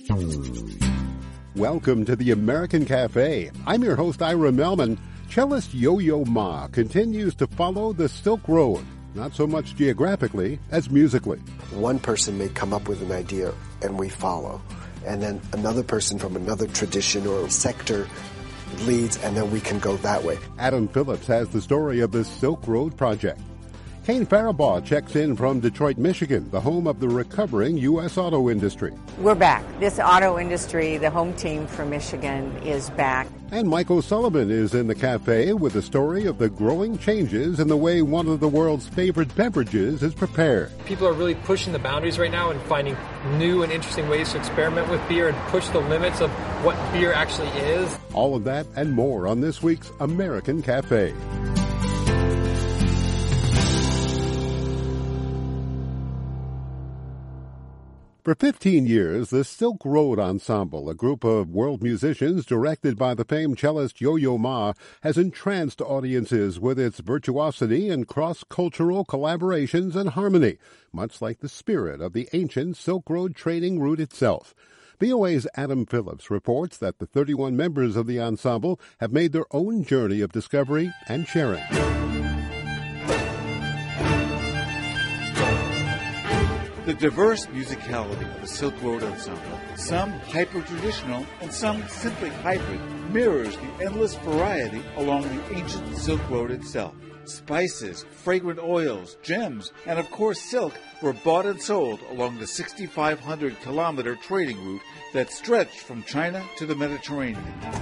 Welcome to the American Cafe. I'm your host, Ira Melman. Cellist Yo-Yo Ma continues to follow the Silk Road, not so much geographically as musically. One person may come up with an idea and we follow, and then another person from another tradition or sector leads, and then we can go that way. Adam Phillips has the story of the Silk Road Project. Kane Faribaugh checks in from Detroit, Michigan, the home of the recovering U.S. auto industry. We're back. This auto industry, the home team for Michigan, is back. And Mike O'Sullivan is in the cafe with the story of the growing changes in the way one of the world's favorite beverages is prepared. People are really pushing the boundaries right now and finding new and interesting ways to experiment with beer and push the limits of what beer actually is. All of that and more on this week's American Cafe. For 15 years, the Silk Road Ensemble, a group of world musicians directed by the famed cellist Yo-Yo Ma, has entranced audiences with its virtuosity and cross-cultural collaborations and harmony, much like the spirit of the ancient Silk Road trading route itself. VOA's Adam Phillips reports that the 31 members of the ensemble have made their own journey of discovery and sharing. The diverse musicality of the Silk Road Ensemble, some hyper-traditional and some simply hybrid, mirrors the endless variety along the ancient Silk Road itself. Spices, fragrant oils, gems, and of course silk were bought and sold along the 6,500-kilometer trading route that stretched from China to the Mediterranean.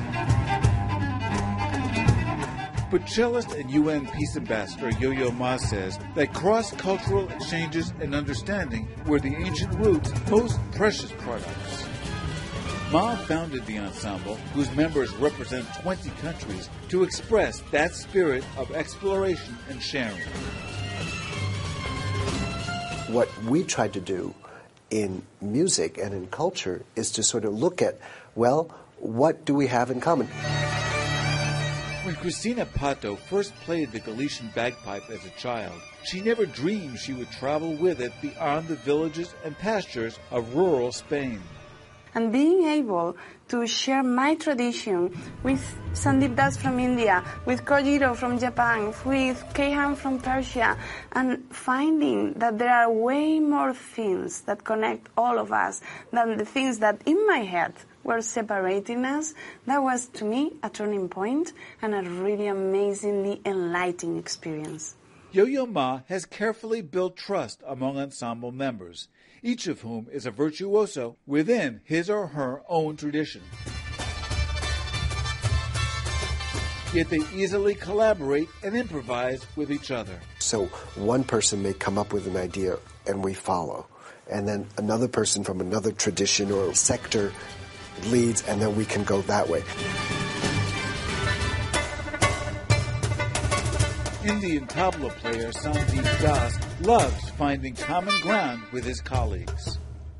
But cellist and UN Peace Ambassador Yo-Yo Ma says that cross-cultural exchanges and understanding were the ancient route's most precious products. Ma founded the ensemble, whose members represent 20 countries, to express that spirit of exploration and sharing. What we tried to do in music and in culture is to sort of look at, well, what do we have in common? When Cristina Pato first played the Galician bagpipe as a child, she never dreamed she would travel with it beyond the villages and pastures of rural Spain. And being able to share my tradition with Sandeep Das from India, with Kojiro from Japan, with Keihan from Persia, and finding that there are way more things that connect all of us than the things that in my head were separating us, that was to me a turning point and a really amazingly enlightening experience. Yo-Yo Ma has carefully built trust among ensemble members, each of whom is a virtuoso within his or her own tradition. Yet they easily collaborate and improvise with each other. So one person may come up with an idea and we follow, and then another person from another tradition or sector leads, and then we can go that way. Indian tabla player Sandeep Das loves finding common ground with his colleagues.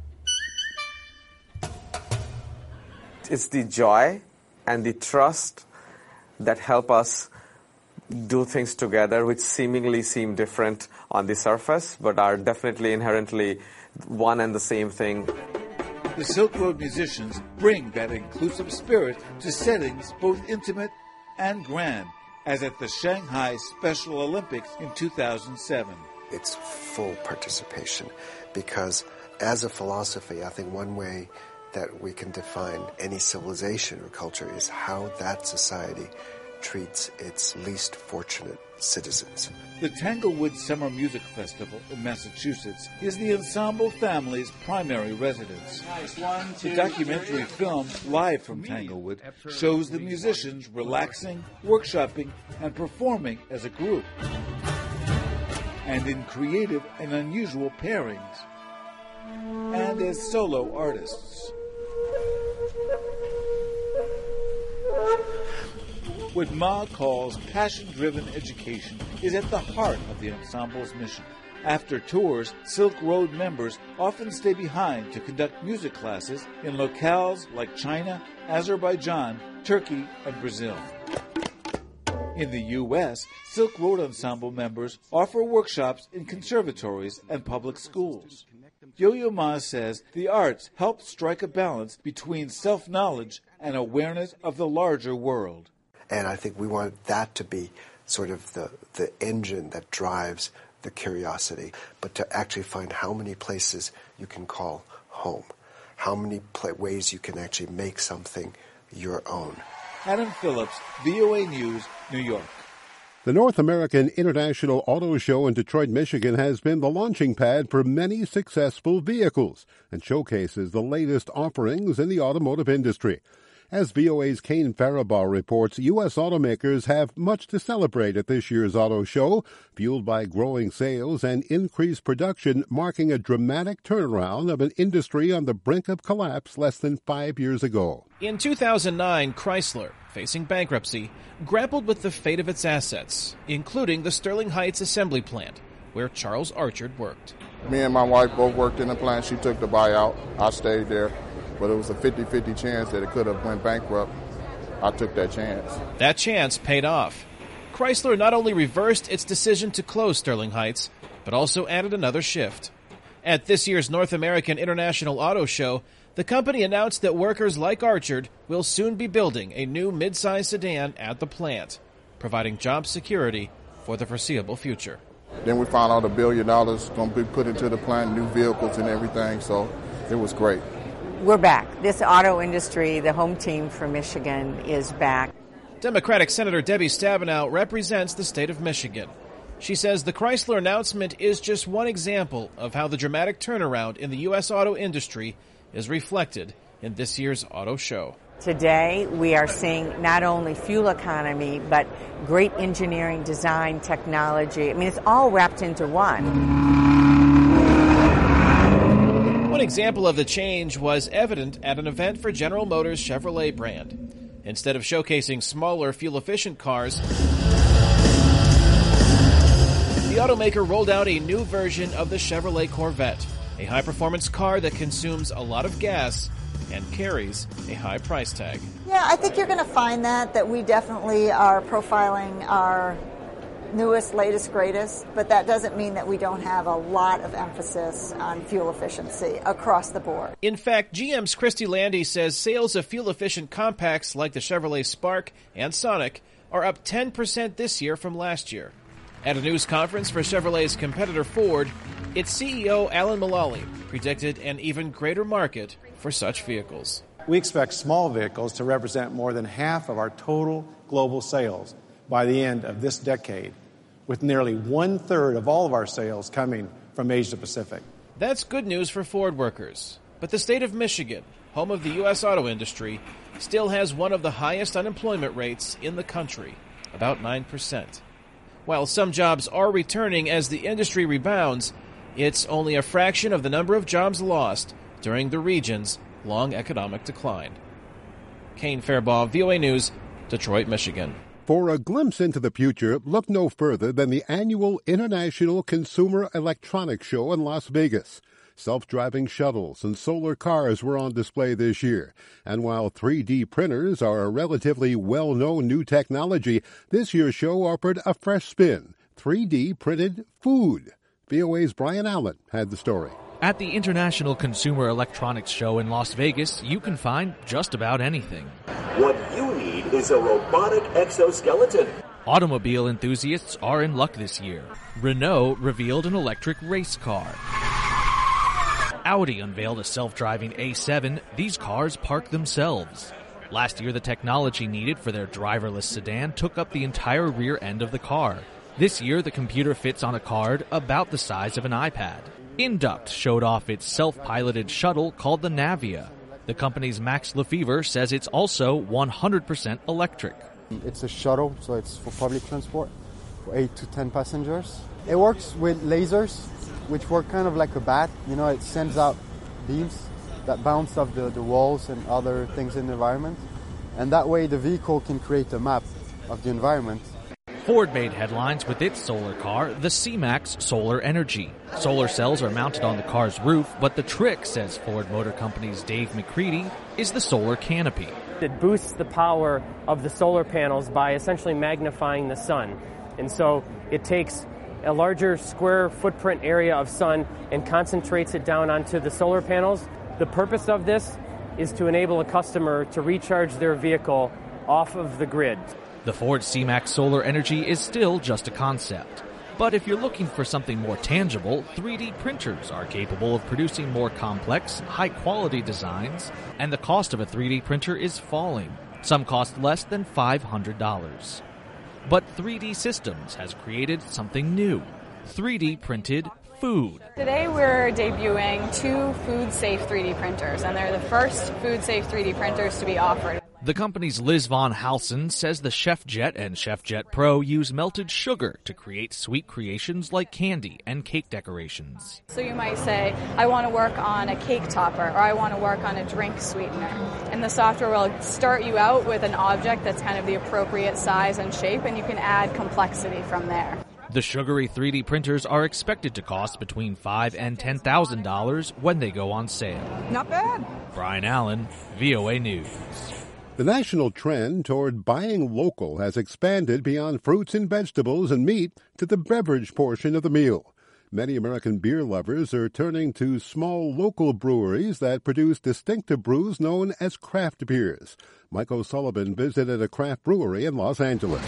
It's the joy and the trust that help us do things together, which seemingly seem different on the surface, but are definitely inherently one and the same thing. The Silk Road musicians bring that inclusive spirit to settings both intimate and grand, as at the Shanghai Special Olympics in 2007. It's full participation because as a philosophy, I think one way that we can define any civilization or culture is how that society treats its least fortunate citizens. The Tanglewood Summer Music Festival in Massachusetts is the ensemble family's primary residence. The documentary film Live from Tanglewood shows the musicians relaxing, workshopping, and performing as a group, and in creative and unusual pairings, and as solo artists. What Ma calls passion-driven education is at the heart of the ensemble's mission. After tours, Silk Road members often stay behind to conduct music classes in locales like China, Azerbaijan, Turkey, and Brazil. In the U.S., Silk Road Ensemble members offer workshops in conservatories and public schools. Yo-Yo Ma says the arts help strike a balance between self-knowledge and awareness of the larger world. And I think we want that to be sort of the engine that drives the curiosity, but to actually find how many places you can call home, how many ways you can actually make something your own. Adam Phillips, VOA News, New York. The North American International Auto Show in Detroit, Michigan has been the launching pad for many successful vehicles and showcases the latest offerings in the automotive industry. As VOA's Kane Faribaugh reports, U.S. automakers have much to celebrate at this year's auto show, fueled by growing sales and increased production, marking a dramatic turnaround of an industry on the brink of collapse less than 5 years ago. In 2009, Chrysler, facing bankruptcy, grappled with the fate of its assets, including the Sterling Heights assembly plant, where Charles Archard worked. Me and my wife both worked in the plant. She took the buyout. I stayed there. But it was a 50-50 chance that it could have went bankrupt. I took that chance. That chance paid off. Chrysler not only reversed its decision to close Sterling Heights, but also added another shift. At this year's North American International Auto Show, the company announced that workers like Archard will soon be building a new mid-size sedan at the plant, providing job security for the foreseeable future. Then we found out $1 billion going to be put into the plant, new vehicles and everything, so it was great. We're back. This auto industry, the home team for Michigan, is back. Democratic Senator Debbie Stabenow represents the state of Michigan. She says the Chrysler announcement is just one example of how the dramatic turnaround in the U.S. auto industry is reflected in this year's auto show. Today, we are seeing not only fuel economy, but great engineering, design, technology. I mean, it's all wrapped into one. One example of the change was evident at an event for General Motors' Chevrolet brand. Instead of showcasing smaller, fuel-efficient cars, the automaker rolled out a new version of the Chevrolet Corvette, a high-performance car that consumes a lot of gas and carries a high price tag. Yeah, I think you're going to find that we definitely are profiling our newest, latest, greatest, but that doesn't mean that we don't have a lot of emphasis on fuel efficiency across the board. In fact, GM's Christy Landy says sales of fuel-efficient compacts like the Chevrolet Spark and Sonic are up 10% this year from last year. At a news conference for Chevrolet's competitor Ford, its CEO Alan Mulally predicted an even greater market for such vehicles. We expect small vehicles to represent more than half of our total global sales by the end of this decade, with nearly 1/3 of all of our sales coming from Asia Pacific. That's good news for Ford workers. But the state of Michigan, home of the U.S. auto industry, still has one of the highest unemployment rates in the country, about 9%. While some jobs are returning as the industry rebounds, it's only a fraction of the number of jobs lost during the region's long economic decline. Kane Faribaugh, VOA News, Detroit, Michigan. For a glimpse into the future, look no further than the annual International Consumer Electronics Show in Las Vegas. Self-driving shuttles and solar cars were on display this year. And while 3D printers are a relatively well-known new technology, this year's show offered a fresh spin, 3D printed food. VOA's Brian Allen had the story. At the International Consumer Electronics Show in Las Vegas, you can find just about anything. What you need is a robotic exoskeleton. Automobile enthusiasts are in luck this year. Renault revealed an electric race car. Audi unveiled a self-driving A7. These cars park themselves. Last year, the technology needed for their driverless sedan took up the entire rear end of the car. This year, the computer fits on a card about the size of an iPad. Induct showed off its self-piloted shuttle called the Navia. The company's Max Lefevre says it's also 100% electric. It's a shuttle, so it's for public transport, for 8 to 10 passengers. It works with lasers, which work kind of like a bat. You know, it sends out beams that bounce off the walls and other things in the environment. And that way the vehicle can create a map of the environment. Ford made headlines with its solar car, the C-Max Solar Energy. Solar cells are mounted on the car's roof, but the trick, says Ford Motor Company's Dave McCready, is the solar canopy. It boosts the power of the solar panels by essentially magnifying the sun. And so it takes a larger square footprint area of sun and concentrates it down onto the solar panels. The purpose of this is to enable a customer to recharge their vehicle off of the grid. The Ford C-Max solar energy is still just a concept. But if you're looking for something more tangible, 3D printers are capable of producing more complex, high-quality designs, and the cost of a 3D printer is falling. Some cost less than $500. But 3D Systems has created something new, 3D printed food. Today we're debuting 2 food-safe 3D printers, and they're the first food-safe 3D printers to be offered. The company's Liz Von Halsen says the SchefJet and SchefJet Pro use melted sugar to create sweet creations like candy and cake decorations. So you might say, I want to work on a cake topper, or I want to work on a drink sweetener. And the software will start you out with an object that's kind of the appropriate size and shape, and you can add complexity from there. The sugary 3D printers are expected to cost between $5,000 and $10,000 when they go on sale. Not bad. Brian Allen, VOA News. The national trend toward buying local has expanded beyond fruits and vegetables and meat to the beverage portion of the meal. Many American beer lovers are turning to small local breweries that produce distinctive brews known as craft beers. Mike O'Sullivan visited a craft brewery in Los Angeles.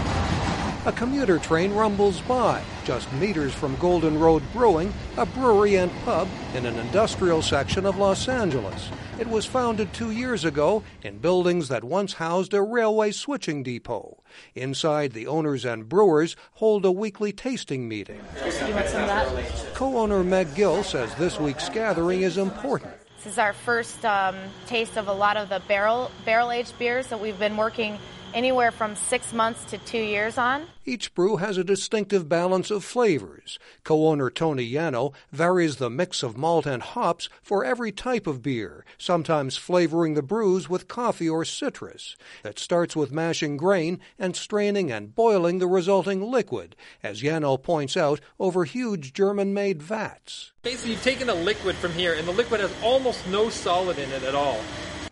A commuter train rumbles by, just meters from Golden Road Brewing, a brewery and pub in an industrial section of Los Angeles. It was founded 2 years ago in buildings that once housed a railway switching depot. Inside, the owners and brewers hold a weekly tasting meeting. You want some of that? Co-owner Meg Gill says this week's gathering is important. This is our first taste of a lot of the barrel-aged beers that we've been working anywhere from 6 months to 2 years on. Each brew has a distinctive balance of flavors. Co-owner Tony Yano varies the mix of malt and hops for every type of beer, sometimes flavoring the brews with coffee or citrus. It starts with mashing grain and straining and boiling the resulting liquid, as Yano points out, over huge German-made vats. Basically, you've taken a liquid from here, and the liquid has almost no solid in it at all.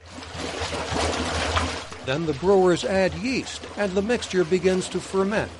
Then the brewers add yeast, and the mixture begins to ferment.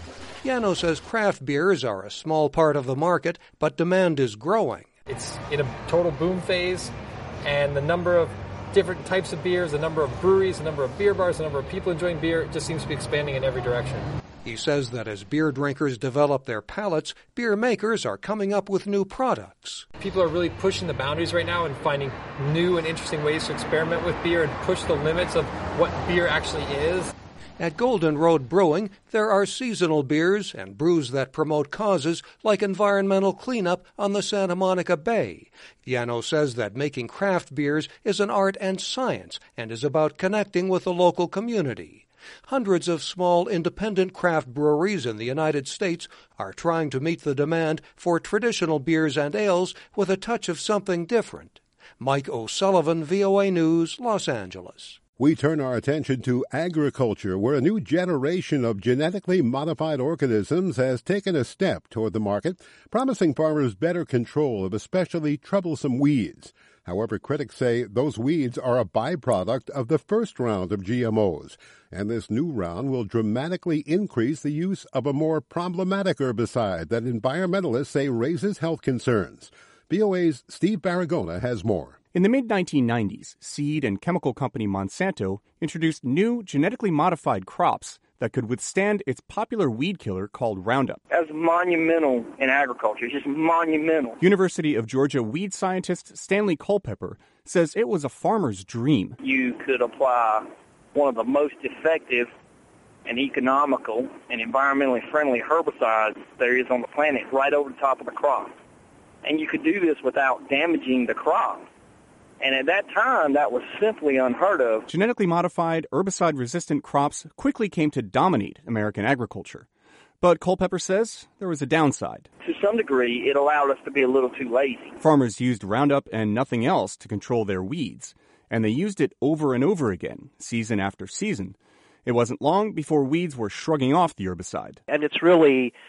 Yano says craft beers are a small part of the market, but demand is growing. It's in a total boom phase, and the number of different types of beers, the number of breweries, the number of beer bars, the number of people enjoying beer just seems to be expanding in every direction. He says that as beer drinkers develop their palates, beer makers are coming up with new products. People are really pushing the boundaries right now and finding new and interesting ways to experiment with beer and push the limits of what beer actually is. At Golden Road Brewing, there are seasonal beers and brews that promote causes like environmental cleanup on the Santa Monica Bay. Yano says that making craft beers is an art and science and is about connecting with the local community. Hundreds of small independent craft breweries in the United States are trying to meet the demand for traditional beers and ales with a touch of something different. Mike O'Sullivan, VOA News, Los Angeles. We turn our attention to agriculture, where a new generation of genetically modified organisms has taken a step toward the market, promising farmers better control of especially troublesome weeds. However, critics say those weeds are a byproduct of the first round of GMOs, and this new round will dramatically increase the use of a more problematic herbicide that environmentalists say raises health concerns. VOA's Steve Baragona has more. In the mid-1990s, seed and chemical company Monsanto introduced new genetically modified crops that could withstand its popular weed killer called Roundup. That's monumental in agriculture. It's just monumental. University of Georgia weed scientist Stanley Culpepper says it was a farmer's dream. You could apply one of the most effective and economical and environmentally friendly herbicides there is on the planet right over the top of the crop. And you could do this without damaging the crop. And at that time, that was simply unheard of. Genetically modified, herbicide-resistant crops quickly came to dominate American agriculture. But Culpepper says there was a downside. To some degree, it allowed us to be a little too lazy. Farmers used Roundup and nothing else to control their weeds, and they used it over and over again, season after season. It wasn't long before weeds were shrugging off the herbicide. And it's really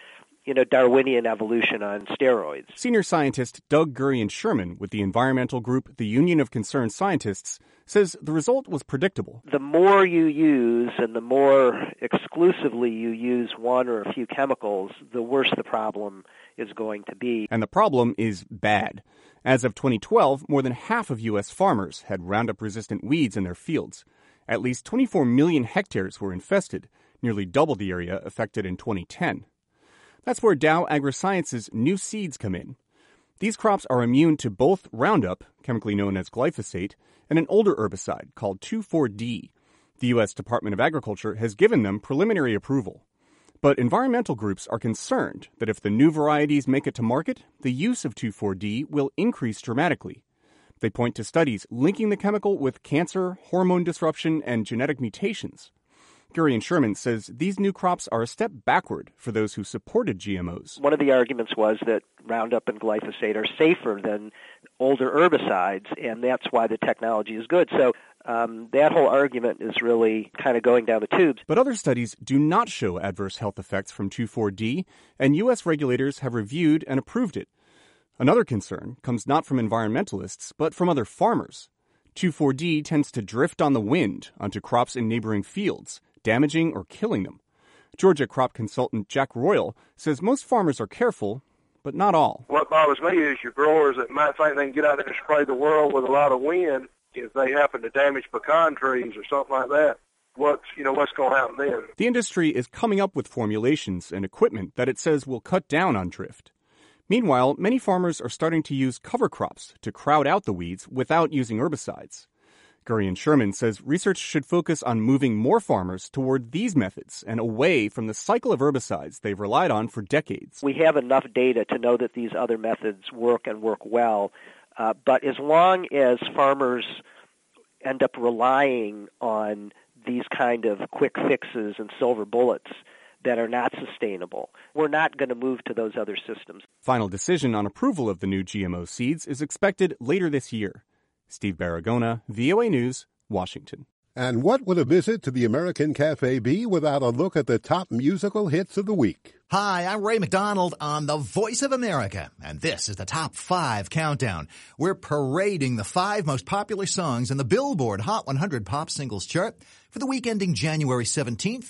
Darwinian evolution on steroids. Senior scientist Doug Gurian-Sherman with the environmental group, the Union of Concerned Scientists, says the result was predictable. The more you use and the more exclusively you use one or a few chemicals, the worse the problem is going to be. And the problem is bad. As of 2012, more than half of U.S. farmers had Roundup-resistant weeds in their fields. At least 24 million hectares were infested, nearly double the area affected in 2010. That's where Dow AgroScience's new seeds come in. These crops are immune to both Roundup, chemically known as glyphosate, and an older herbicide called 2,4-D. The U.S. Department of Agriculture has given them preliminary approval. But environmental groups are concerned that if the new varieties make it to market, the use of 2,4-D will increase dramatically. They point to studies linking the chemical with cancer, hormone disruption, and genetic mutations. Gurian-Sherman says these new crops are a step backward for those who supported GMOs. One of the arguments was that Roundup and glyphosate are safer than older herbicides, and that's why the technology is good. So that whole argument is really kind of going down the tubes. But other studies do not show adverse health effects from 2,4-D, and U.S. regulators have reviewed and approved it. Another concern comes not from environmentalists, but from other farmers. 2,4-D tends to drift on the wind onto crops in neighboring fields, damaging or killing them. Georgia crop consultant Jack Royal says most farmers are careful, but not all. What bothers me is your growers that might think they can get out there and spray the world with a lot of wind. If they happen to damage pecan trees or something like that, what's going to happen then? The industry is coming up with formulations and equipment that it says will cut down on drift. Meanwhile, many farmers are starting to use cover crops to crowd out the weeds without using herbicides. Gurian-Sherman says research should focus on moving more farmers toward these methods and away from the cycle of herbicides they've relied on for decades. We have enough data to know that these other methods work and work well, but as long as farmers end up relying on these kind of quick fixes and silver bullets that are not sustainable, we're not going to move to those other systems. Final decision on approval of the new GMO seeds is expected later this year. Steve Baragona, VOA News, Washington. And what would a visit to the American Cafe be without a look at the top musical hits of the week? Hi, I'm Ray McDonald on The Voice of America, and this is the Top 5 Countdown. We're parading the 5 most popular songs in the Billboard Hot 100 Pop Singles chart for the week ending January 17th,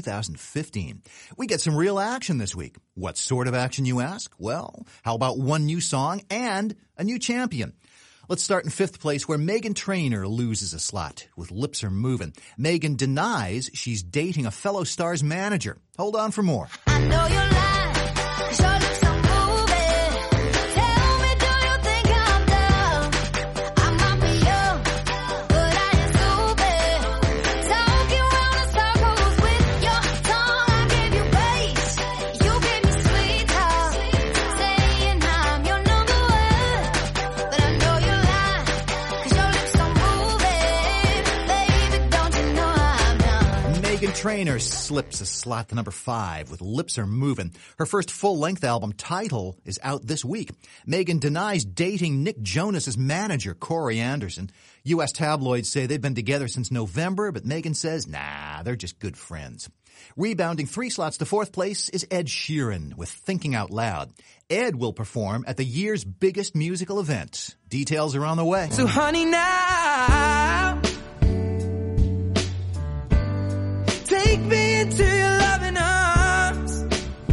2015. We get some real action this week. What sort of action, you ask? Well, how about one new song and a new champion? Let's start in 5th place, where Meghan Trainor loses a slot with Lips Are Moving. Meghan denies she's dating a fellow star's manager. Hold on for more. I know you're lying, 'cause your lips are moving. Tell me, do you think I'm dumb? I might be young, but I ain't stupid. Talking round in circles with your tongue. I gave you bass, you gave me sweet talk. Saying I'm your number one, but I know you're lying, 'cause your lips are moving. Baby, don't you know I'm done? Meghan Trainor slips a slot to number 5 with Lips Are Moving. Her first full-length album, Title, is out this week. Meghan denies dating Nick Jonas's manager, Corey Anderson. U.S. tabloids say they've been together since November, but Meghan says, nah, they're just good friends. Rebounding 3 slots to 4th place is Ed Sheeran with Thinking Out Loud. Ed will perform at the year's biggest musical event. Details are on the way. So honey, now take me into your loving arms.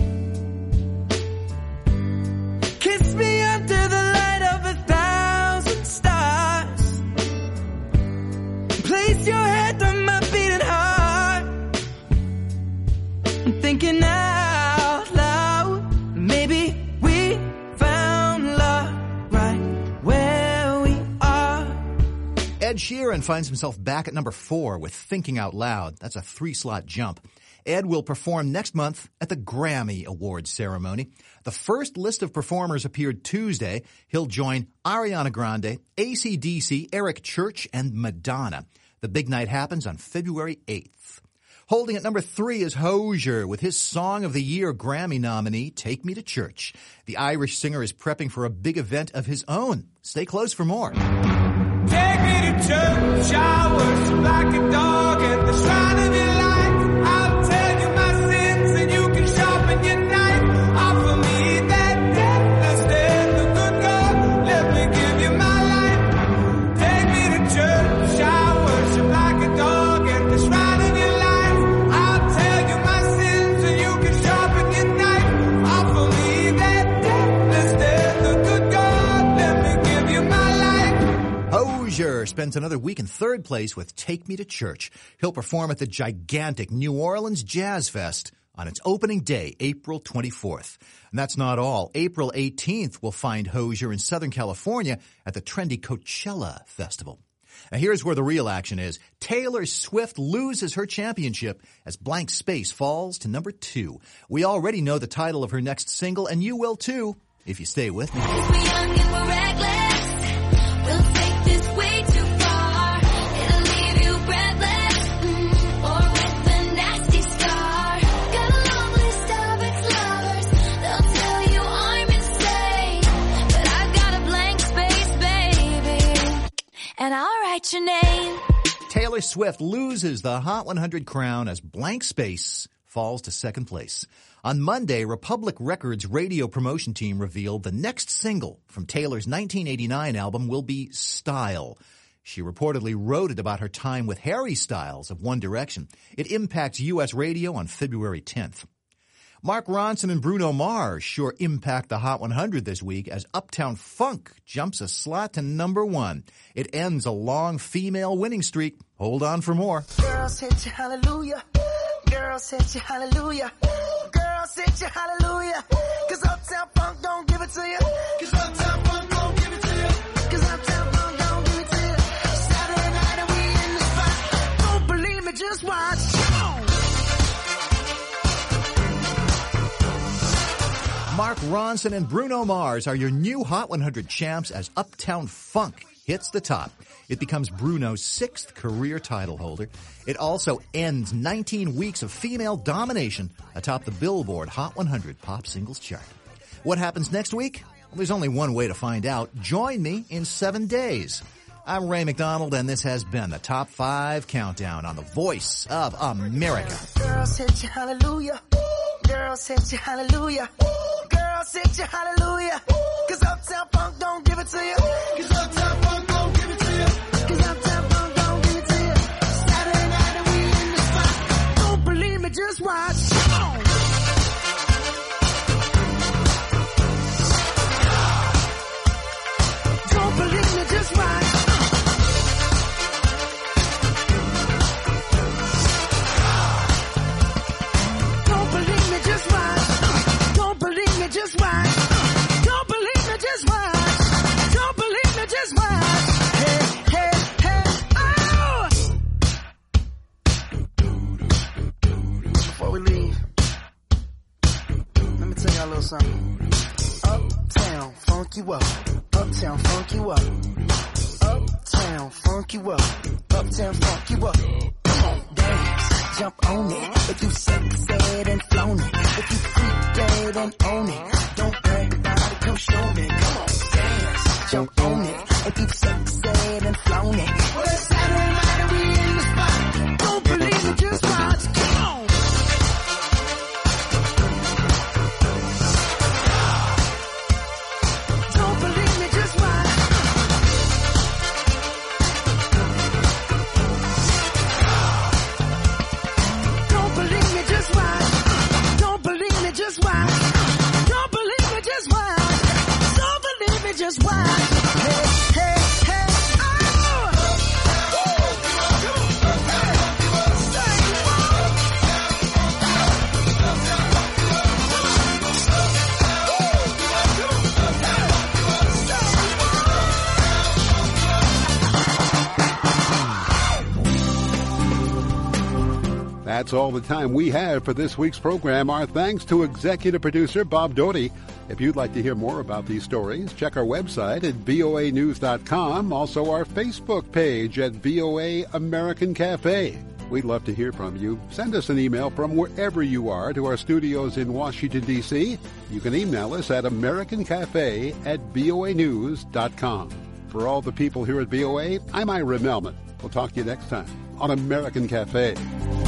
Kiss me under the light of 1,000 stars. Place your head on my beating heart. I'm thinking out loud. Maybe we found love right where we are. Ed Sheeran finds himself back at number 4 with Thinking Out Loud. That's a 3-slot jump. Ed will perform next month at the Grammy Awards ceremony. The first list of performers appeared Tuesday. He'll join Ariana Grande, AC/DC, Eric Church, and Madonna. The big night happens on February 8th. Holding at number 3 is Hozier with his Song of the Year Grammy nominee, Take Me to Church. The Irish singer is prepping for a big event of his own. Stay close for more. Take me to church, I worship like a dog at the shrine of your light. I'll tell you my sins and you can sharpen your knife. I'll Hozier spends another week in third place with Take Me to Church. He'll perform at the gigantic New Orleans Jazz Fest on its opening day, April 24th. And that's not all. April 18th will find Hozier in Southern California at the trendy Coachella Festival. Now here's where the real action is. Taylor Swift loses her championship as Blank Space falls to number 2. We already know the title of her next single, and you will too, if you stay with me. We're young and we're reckless. We'll take this way too far. It'll leave you breathless, or with a nasty scar. Got a long list of ex-lovers. They'll tell you I'm insane, but I've got a blank space, baby, and I'll write your name. Taylor Swift loses the Hot 100 crown as Blank Space falls to second place. On Monday, Republic Records' radio promotion team revealed the next single from Taylor's 1989 album will be Style. She reportedly wrote it about her time with Harry Styles of One Direction. It impacts U.S. radio on February 10th. Mark Ronson and Bruno Mars sure impact the Hot 100 this week as Uptown Funk jumps a slot to number 1. It ends a long female winning streak. Hold on for more. Girls hit you hallelujah. Girls hit you hallelujah. Girls hit you hallelujah. 'Cause Uptown Funk don't give it to you. 'Cause Uptown Funk don't give it to you. 'Cause Uptown Funk don't give it to you. Saturday night and we in the spot. Don't believe me, just watch. Mark Ronson and Bruno Mars are your new Hot 100 champs as Uptown Funk hits the top. It becomes Bruno's 6th career title holder. It also ends 19 weeks of female domination atop the Billboard Hot 100 Pop Singles chart. What happens next week? Well, there's only one way to find out. Join me in 7 days. I'm Ray McDonald, and this has been the Top 5 Countdown on the Voice of America. Girls hit you hallelujah. Girls hit you hallelujah. Girls hit you hallelujah. 'Cause Uptown Funk don't give it to you. 'Cause Uptown Funk don't give it to you. 'Cause Uptown Funk don't give it to you. Saturday night and we in the spot. Don't believe me, just watch. Don't believe me, just watch. Don't believe me, just watch. Don't believe me, just watch. Don't believe me, just watch. Don't believe me, just watch. Hey, hey, hey, oh! Before we leave, let me tell y'all a little something. Uptown, funk you up. Uptown, funk you up. Uptown, funk you up. Uptown, funk you up. Come on, dance, jump on it. If you said and flown it. If you freak dead and own it. Don't brag about it, come show me. Come on, dance, jump on it. If you said and flown it. Well, it's Saturday night and we in the spot. Don't believe it, just watch. Come on. Don't believe me, just watch. Don't believe me, just watch. Don't believe me, just watch. Don't believe me, just watch. Don't believe me, just watch. Hey, hey, hey, oh! That's all the time we have for this week's program. Our thanks to executive producer Bob Doty. If you'd like to hear more about these stories, check our website at voanews.com. Also our Facebook page at VOA American Cafe. We'd love to hear from you. Send us an email from wherever you are to our studios in Washington, D.C. You can email us at americancafe@voanews.com. For all the people here at VOA, I'm Ira Melman. We'll talk to you next time on American Cafe.